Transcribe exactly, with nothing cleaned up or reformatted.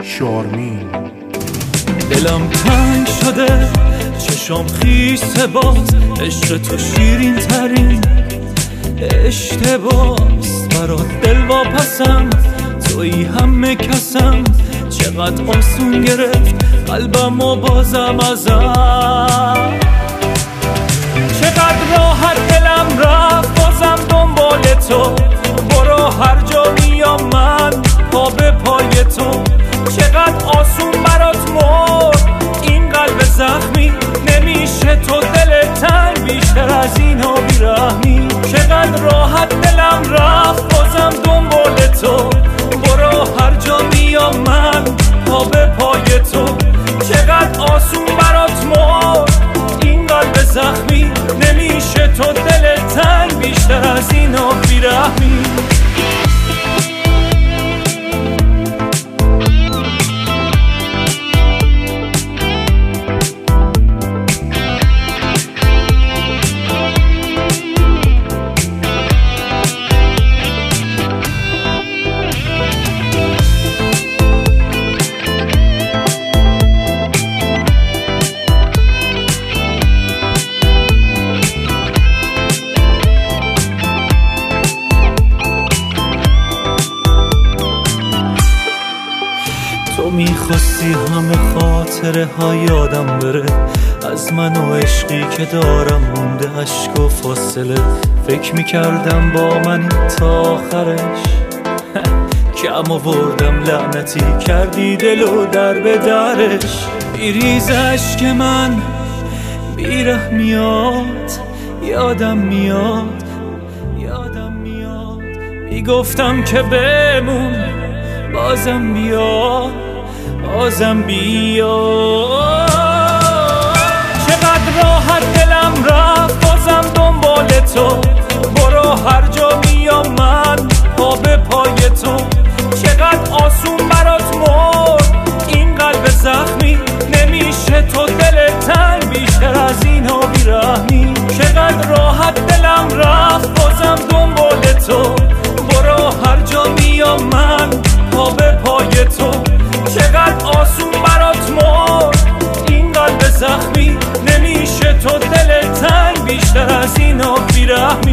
شارمین. دلم تنگ شده چشم خیسه باز، عشق تو شیرین ترین اشتباس. برات دل واپسم توی همه کسم، چقدر آسون گرفت قلبم و بازم ازم. چقدر راحت دلم رفت بازم دنبال تو، برو هر جا میام من پا به پای تو. چقدر آسون برات مرد این قلب زخمی، نمیشه تو دل تنگ بیشتر از اینا بیرحمی. چقدر راحت دلم رفت بازم دنبال تو، برو هر جا میام من پا به پای تو. چقدر آسون برات مرد این قلب زخمی، نمیشه تو دل تنگ بیشتر از اینا بیرحمی. تو میخواستی همه خاطره ها یادم بره، از من و عشقی که دارم مونده عشق و فاصله. فکر میکردم با منی تا آخرش، کم آوردم لعنتی کردی دلو در به درش. بیریز عشق من بیره میاد، یادم میاد یادم میاد میگفتم که بمون بازم بیا بازم بیا. چقدر راحت دلم رفت بازم دنبال تو، برو هر جا میام من پا به پای تو. چقدر آسون برات مرد این قلب زخمی، نمیشه تو دل تنگ بیشتر از اینا بیرحمی. چقدر راحت دلم رفت بازم دنبال تو، برو هر جا میام من پا به پای تو. چقدر آسون برات مرد این قلب زخمی، نمیشه تو دل تنگ بیشتر از اینا بیرحمی.